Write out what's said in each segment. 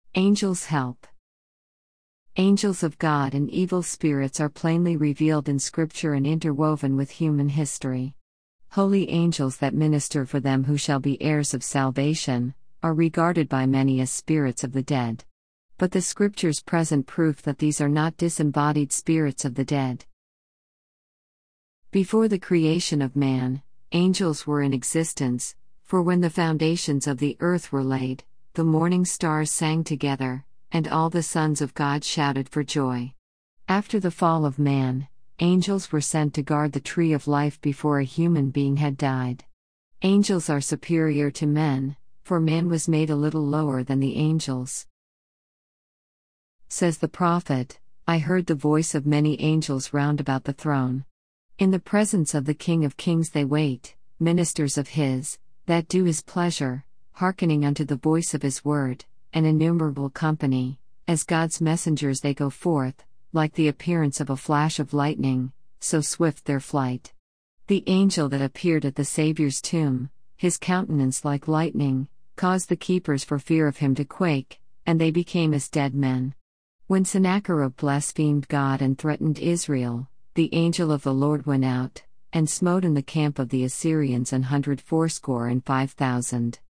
Angels help. Angels of God and evil spirits are plainly revealed in Scripture and interwoven with human history. Holy angels that minister for them who shall be heirs of salvation are regarded by many as spirits of the dead. But the Scriptures present proof that these are not disembodied spirits of the dead. Before the creation of man, angels were in existence, for when the foundations of the earth were laid, the morning stars sang together, and all the sons of God shouted for joy. After the fall of man, angels were sent to guard the tree of life before a human being had died. Angels are superior to men, for man was made a little lower than the angels. Says the prophet, I heard the voice of many angels round about the throne. In the presence of the King of Kings they wait, ministers of his, that do his pleasure, hearkening unto the voice of his word, an innumerable company, as God's messengers they go forth, like the appearance of a flash of lightning, so swift their flight. The angel that appeared at the Saviour's tomb, his countenance like lightning, caused the keepers for fear of him to quake, and they became as dead men. When Sennacherib blasphemed God and threatened Israel, the angel of the Lord went out, and smote in the camp of the Assyrians 185,000.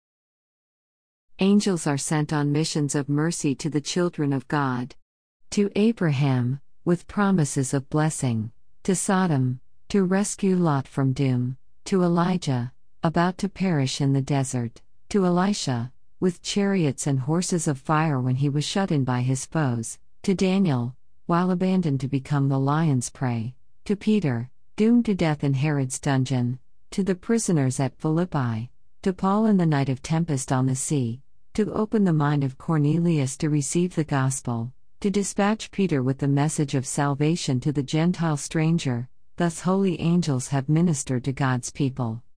Angels are sent on missions of mercy to the children of God. To Abraham, with promises of blessing, to Sodom, to rescue Lot from doom, to Elijah, about to perish in the desert, to Elisha, with chariots and horses of fire when he was shut in by his foes, to Daniel, while abandoned to become the lion's prey, to Peter, doomed to death in Herod's dungeon, to the prisoners at Philippi, to Paul in the night of tempest on the sea, to open the mind of Cornelius to receive the gospel, to dispatch Peter with the message of salvation to the Gentile stranger. Thus holy angels have ministered to God's people.